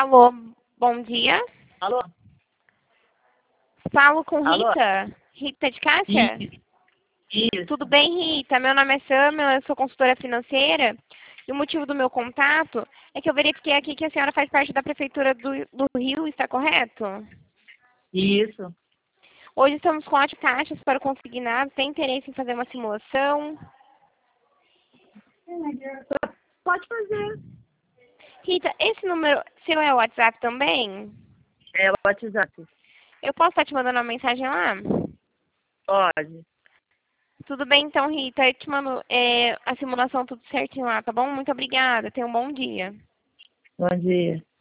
Alô, bom dia. Alô? Falo com Alô? Rita. Rita de Cássia? Isso. Tudo bem, Rita? Meu nome é Samela, eu sou consultora financeira. E o motivo do meu contato é que eu verifiquei aqui que a senhora faz parte da Prefeitura do Rio, está correto? Isso. Hoje estamos com ótimas taxas para o consignado. Tem interesse em fazer uma simulação? Pode fazer. Rita, esse número seu é o WhatsApp também? É o WhatsApp. Eu posso estar te mandando uma mensagem lá? Pode. Tudo bem, então, Rita. Eu te mando a simulação tudo certinho lá, tá bom? Muito obrigada. Tenha um bom dia. Bom dia.